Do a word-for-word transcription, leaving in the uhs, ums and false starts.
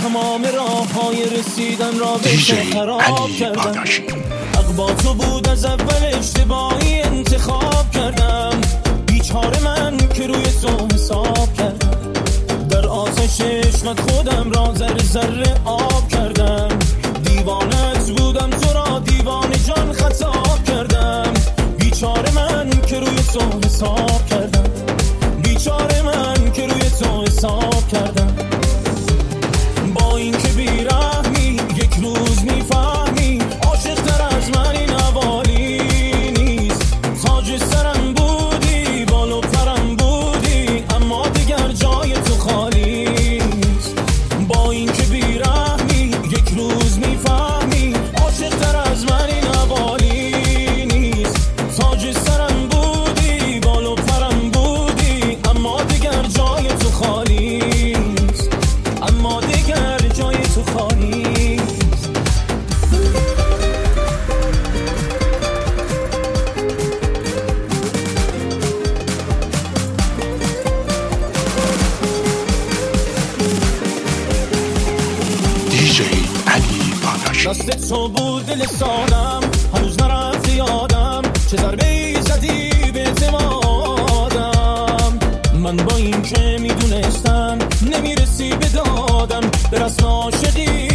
تمام راه های رسیدن را به خراب کردم. حق با تو بود از اول اشتباهی انتخاب کردم. بیچاره من که روی تو حساب کردم. در آتش عشقت خودم را ذره ذره آب کردم. دیوانت بودم تو را دیوانه جان خطاب کردم. بیچاره من که روی تو حساب کردم. بیچاره من که روی تو حساب کردم. با این که بیرحمی یک روز میفهمی عاشق تر از من این حوالی نیست. تاج سرم بودی بالو پرم بودی اما دیگر جای تو خالی نیست. با این که بیرحمی یک روز میفهمی عاشق تر از من این حوالی نیست. تاج سرم بودی بالو پرم بودی اما دیگر جای تو خالی نیست. اما دیگر جای تو خالی نیست. دیجی علی پاداشی. دست تو بود دل سالم هنوز نرفت یادم. چه ضربه‌ای زدی به اعتمادم. من با این که میدونستم نمیرسی به دادم به رسم عاشقی